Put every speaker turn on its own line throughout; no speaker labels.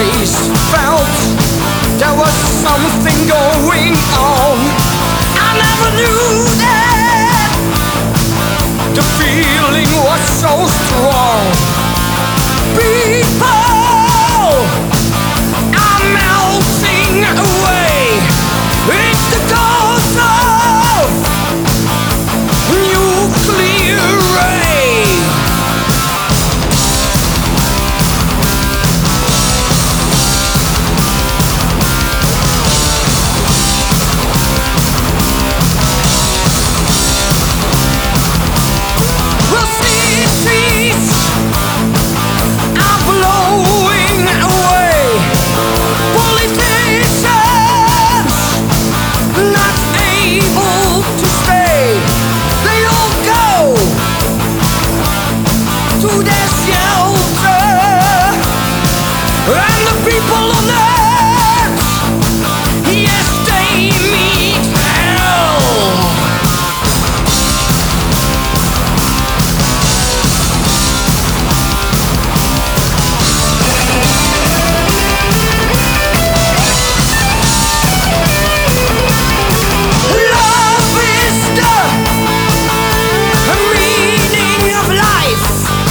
always felt there was something going on. I never knew that the feeling was so strong. People are melting away. It's the cause of nuclear ray. Well, cities are blowing away. Politicians not able to stay. They all go to their shelter, and the people on earth, yes, they meet hell. Love is the meaning of life.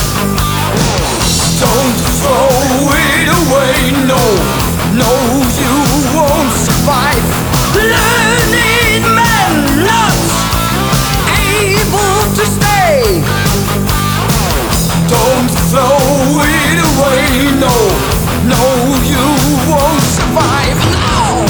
Don't throw it away, no, no, you won't survive. Learn it, man, not able to stay. Don't throw it away, no, no, you won't survive, no.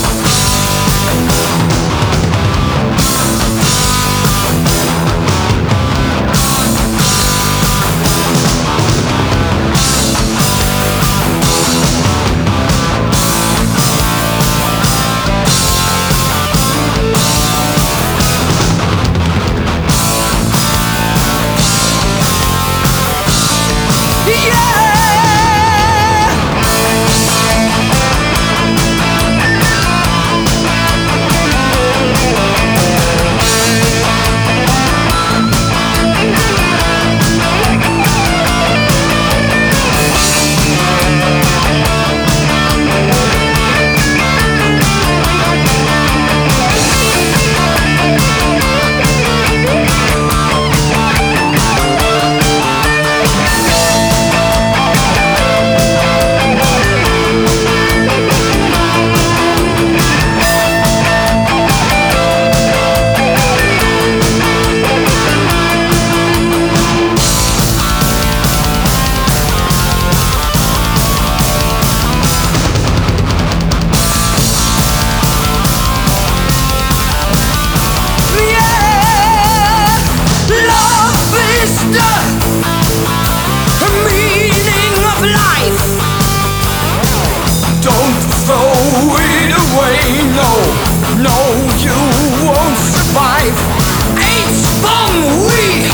No, you won't survive. H-bomb, we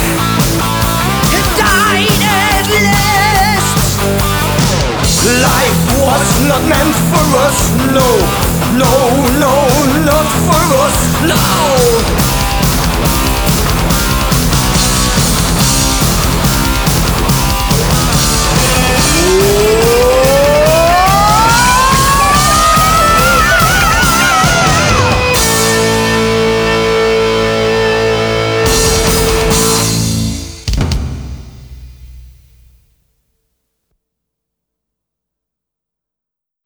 died at last. Life was not meant for us. No, no, no, not for us. No.